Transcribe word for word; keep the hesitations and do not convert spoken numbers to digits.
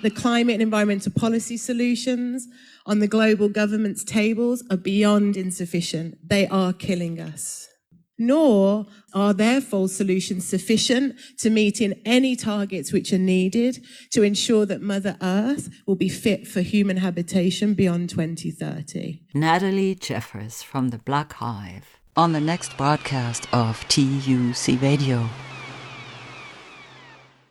The climate and environmental policy solutions on the global government's tables are beyond insufficient. They are killing us. Nor are therefore solutions sufficient to meet in any targets which are needed to ensure that Mother Earth will be fit for human habitation beyond twenty thirty. Natalie Jeffers from the Black Hive on the next broadcast of T U C Radio.